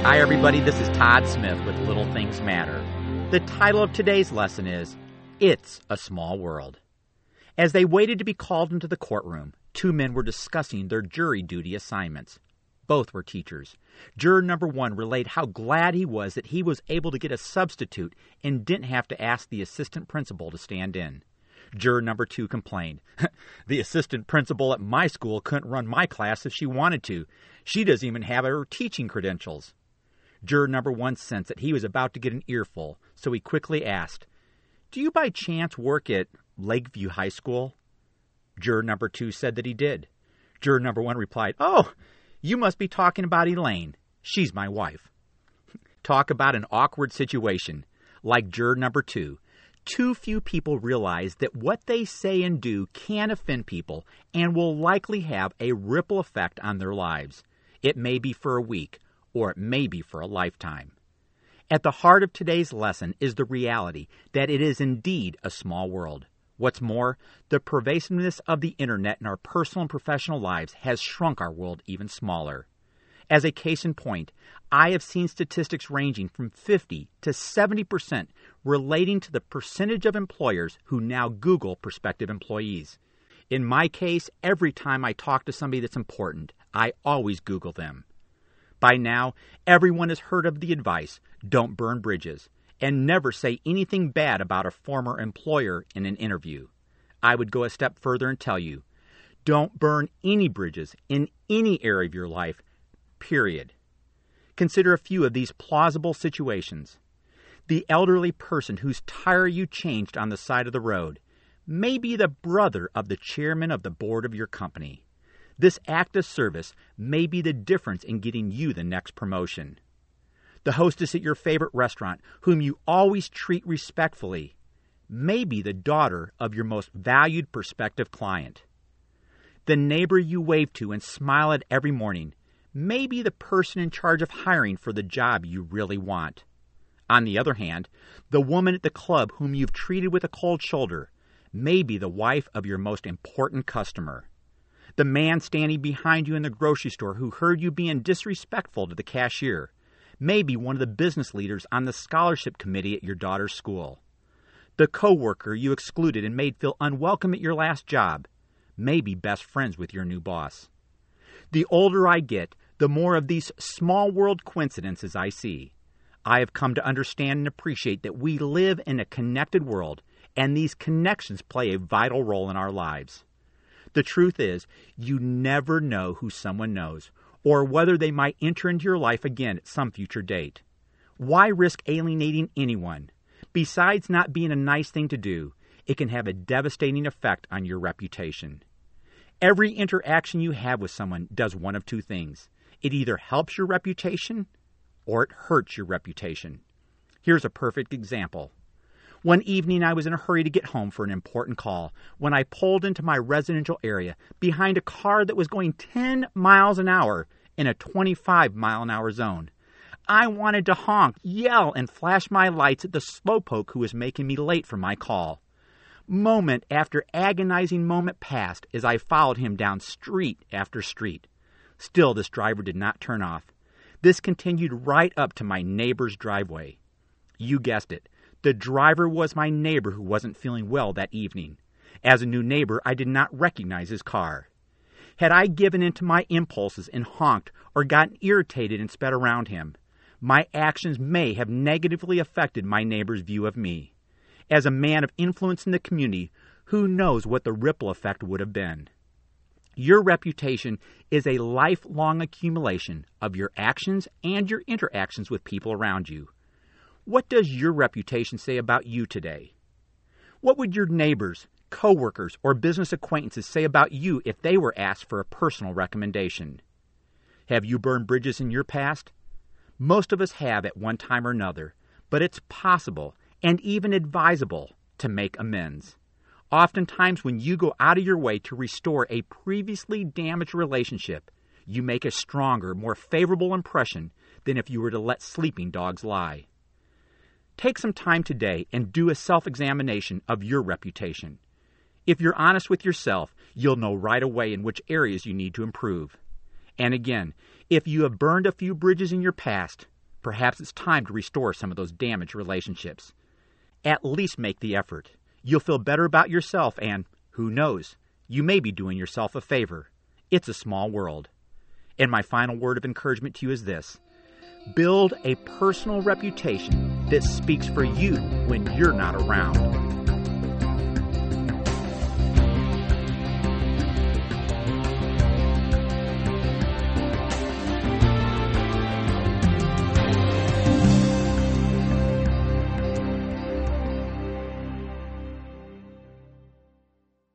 Hi everybody, this is Todd Smith with Little Things Matter. The title of today's lesson is, It's a Small World. As they waited to be called into the courtroom, two men were discussing their jury duty assignments. Both were teachers. Juror number one relayed how glad he was that he was able to get a substitute and didn't have to ask the assistant principal to stand in. Juror number two complained, "The assistant principal at my school couldn't run my class if she wanted to. She doesn't even have her teaching credentials." Juror number one sensed that he was about to get an earful, so he quickly asked, "Do you by chance work at Lakeview High School?" Juror number two said that he did. Juror number one replied, "Oh, you must be talking about Elaine. She's my wife." Talk about an awkward situation. Like juror number two, too few people realize that what they say and do can offend people and will likely have a ripple effect on their lives. It may be for a week, or it may be for a lifetime. At the heart of today's lesson is the reality that it is indeed a small world. What's more, the pervasiveness of the internet in our personal and professional lives has shrunk our world even smaller. As a case in point, I have seen statistics ranging from 50 to 70% relating to the percentage of employers who now Google prospective employees. In my case, every time I talk to somebody that's important, I always Google them. By now, everyone has heard of the advice, don't burn bridges, and never say anything bad about a former employer in an interview. I would go a step further and tell you, don't burn any bridges in any area of your life, period. Consider a few of these plausible situations. The elderly person whose tire you changed on the side of the road may be the brother of the chairman of the board of your company. This act of service may be the difference in getting you the next promotion. The hostess at your favorite restaurant, whom you always treat respectfully, may be the daughter of your most valued prospective client. The neighbor you wave to and smile at every morning may be the person in charge of hiring for the job you really want. On the other hand, the woman at the club whom you've treated with a cold shoulder may be the wife of your most important customer. The man standing behind you in the grocery store who heard you being disrespectful to the cashier may be one of the business leaders on the scholarship committee at your daughter's school. The coworker you excluded and made feel unwelcome at your last job may be best friends with your new boss. The older I get, the more of these small world coincidences I see. I have come to understand and appreciate that we live in a connected world, and these connections play a vital role in our lives. The truth is, you never know who someone knows, or whether they might enter into your life again at some future date. Why risk alienating anyone? Besides not being a nice thing to do, it can have a devastating effect on your reputation. Every interaction you have with someone does one of two things. It either helps your reputation, or it hurts your reputation. Here's a perfect example. One evening I was in a hurry to get home for an important call when I pulled into my residential area behind a car that was going 10 miles an hour in a 25-mile-an-hour zone. I wanted to honk, yell, and flash my lights at the slowpoke who was making me late for my call. Moment after agonizing moment passed as I followed him down street after street. Still, this driver did not turn off. This continued right up to my neighbor's driveway. You guessed it. The driver was my neighbor who wasn't feeling well that evening. As a new neighbor, I did not recognize his car. Had I given in to my impulses and honked or gotten irritated and sped around him, my actions may have negatively affected my neighbor's view of me. As a man of influence in the community, who knows what the ripple effect would have been? Your reputation is a lifelong accumulation of your actions and your interactions with people around you. What does your reputation say about you today? What would your neighbors, coworkers, or business acquaintances say about you if they were asked for a personal recommendation? Have you burned bridges in your past? Most of us have at one time or another, but it's possible and even advisable to make amends. Oftentimes when you go out of your way to restore a previously damaged relationship, you make a stronger, more favorable impression than if you were to let sleeping dogs lie. Take some time today and do a self-examination of your reputation. If you're honest with yourself, you'll know right away in which areas you need to improve. And again, if you have burned a few bridges in your past, Perhaps it's time to restore some of those damaged relationships. At least make the effort. You'll feel better about yourself and, who knows, you may be doing yourself a favor. It's a small world. And my final word of encouragement to you is this. Build a personal reputation that speaks for you when you're not around.